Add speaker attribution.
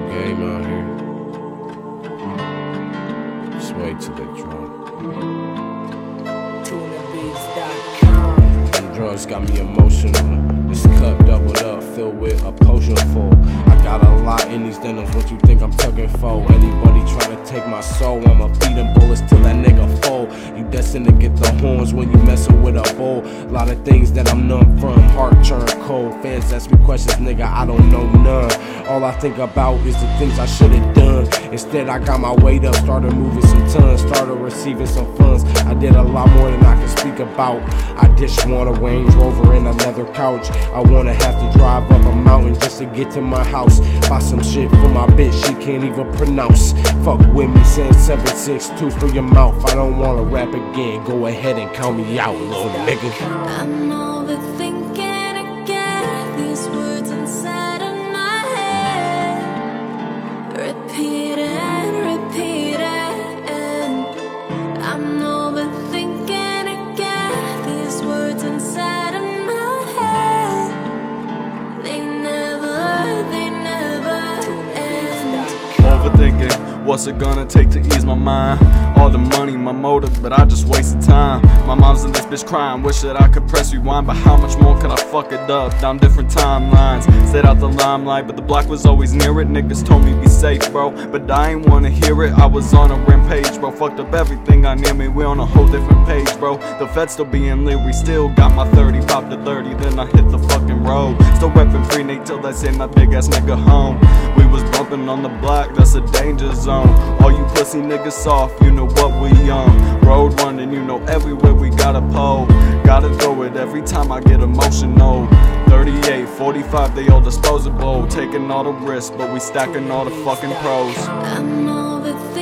Speaker 1: game out here. Just wait till they drop.
Speaker 2: TunaBeats.com.
Speaker 1: Them drugs got me emotional. This cup doubled up, filled with a potion full. I got a lot in these denims, what you think I'm tugging for? Anybody try to take my soul, I'ma feed them bullets till that nigga fall. You destined to get the horns when you messin' with a bull. Lot of things that I'm numb from, heart turn cold. Fans ask me questions, nigga, I don't know none. All I think about is the things I should've done. Instead I got my weight up, started moving some tons, started receiving some funds. I did a lot more than I can speak about. I just want a Range Rover and a leather couch. I wanna have to drive up a mountain just to get to my house. Buy some shit for my bitch she can't even pronounce. Fuck with me, saying 762 for your mouth. I don't wanna rap again, go ahead and count me out, little nigga.
Speaker 3: I'm overthinking again, these words inside of my head. Repeat and repeat and I'm overthinking again, these words inside of my head. They never end.
Speaker 4: Overthinking, what's it gonna take to ease my mind? All the money, my motive, but I just wasted time. My mom's in this bitch crying, wish that I could press rewind. But how much more could I fuck it up down different timelines? Stayed out the limelight, but the block was always near it. Niggas told me be safe, bro, but I ain't wanna hear it. I was on a rampage, bro, fucked up everything I near me. We on a whole different page, bro. The feds still being leery, still got my 30, popped to 30, then I hit the fucking road. Still reppin' free Nate till they send that big ass nigga home. We was bumpin' on the block, that's a danger zone. All you pussy niggas soft, you know what we on. Road running, you know everywhere we got a pole. Gotta throw it every time I get emotional. 38, 45, they all disposable. Taking all the risks, but we stacking all the fucking pros.
Speaker 3: I'm overthinking